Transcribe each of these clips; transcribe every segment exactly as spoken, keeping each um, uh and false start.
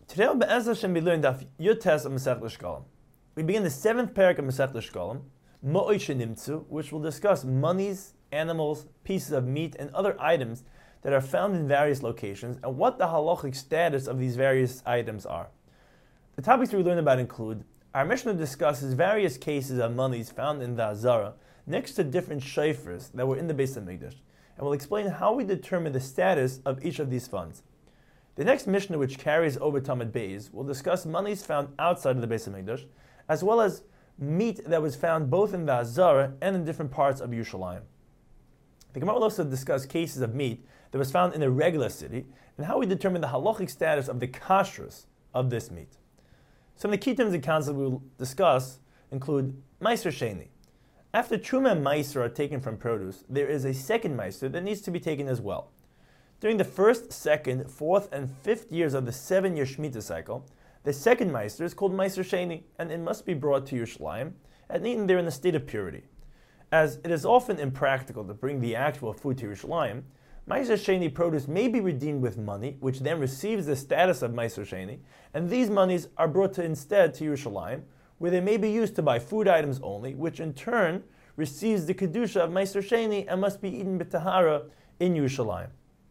Today on Be'ez Hashem we learned Daf Yutes of Masechet Shkalim. We begin the seventh parak of Masechet Shkalim, Mo'oi Shenimtzu, which will discuss monies, animals, pieces of meat, and other items that are found in various locations, and what the halachic status of these various items are. The topics we learn about include: our Mishnah discusses various cases of monies found in the Azara next to different shofars that were in the Beis Hamikdash, and will explain how we determine the status of each of these funds. The next Mishnah, which carries over Tamid Beis, will discuss monies found outside of the Beis Hamikdash, as well as meat that was found both in the Azara and in different parts of Yerushalayim. The Gemara will also discuss cases of meat that was found in a regular city, and how we determine the halachic status of the kashrus of this meat. Some of the key terms and concepts we will discuss include Meiser Sheni. After Truma and Meiser are taken from produce, there is a second Meiser that needs to be taken as well. During the first, second, fourth, and fifth years of the seven-year Shemitah cycle, the second Meiser is called Meiser Sheni, and it must be brought to Yerushalayim and eaten there in a state of purity. As it is often impractical to bring the actual food to Yerushalayim, Meiser Sheni produce may be redeemed with money, which then receives the status of Meiser Sheni, and these monies are brought to instead to Yerushalayim, where they may be used to buy food items only, which in turn receives the Kedusha of Meiser Sheni and must be eaten b'tahara in Yerushalayim.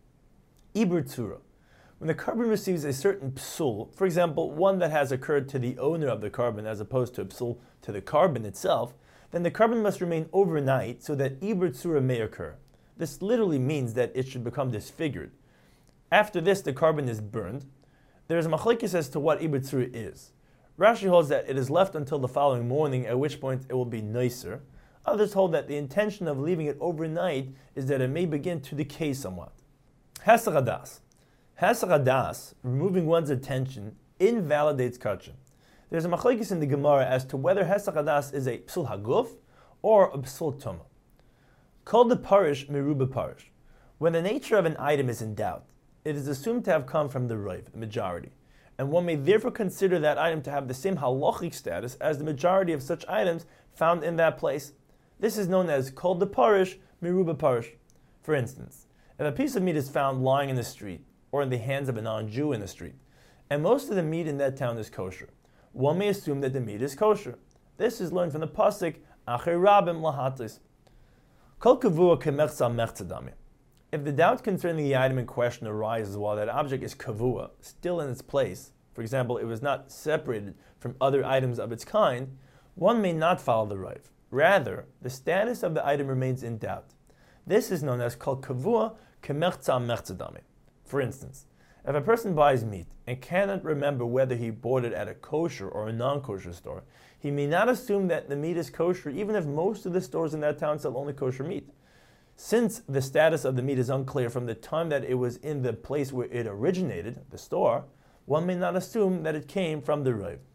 Ibur Tzura. When the carbon receives a certain psul, for example, one that has occurred to the owner of the carbon as opposed to a psul to the carbon itself, then the carbon must remain overnight so that Ibur Tzura may occur. This literally means that it should become disfigured. After this, the carbon is burned. There is a machlekes as to what Ibur Tzura is. Rashi holds that it is left until the following morning, at which point it will be nicer. Others hold that the intention of leaving it overnight is that it may begin to decay somewhat. Hesach hadas. Hesach hadas, removing one's attention, invalidates kachim. There's a machlekes in the Gemara as to whether hesach hadas is a psul haguf or a psul tumah. Called the parish meruba parish. When the nature of an item is in doubt, it is assumed to have come from the roiv, the majority, and one may therefore consider that item to have the same halachic status as the majority of such items found in that place. This is known as called the parish meruba parish. For instance, if a piece of meat is found lying in the street, or in the hands of a non-Jew in the street, and most of the meat in that town is kosher, one may assume that the meat is kosher. This is learned from the pasuk Acher Rabim Lahatis. Kol kavua kemechza mechzadami. If the doubt concerning the item in question arises while that object is kavua, still in its place, for example, it was not separated from other items of its kind, one may not follow the roiv. Rather, the status of the item remains in doubt. This is known as kol kavua kemechza mechzadami. For instance, if a person buys meat and cannot remember whether he bought it at a kosher or a non-kosher store, he may not assume that the meat is kosher even if most of the stores in that town sell only kosher meat. Since the status of the meat is unclear from the time that it was in the place where it originated, the store, one may not assume that it came from the roiv.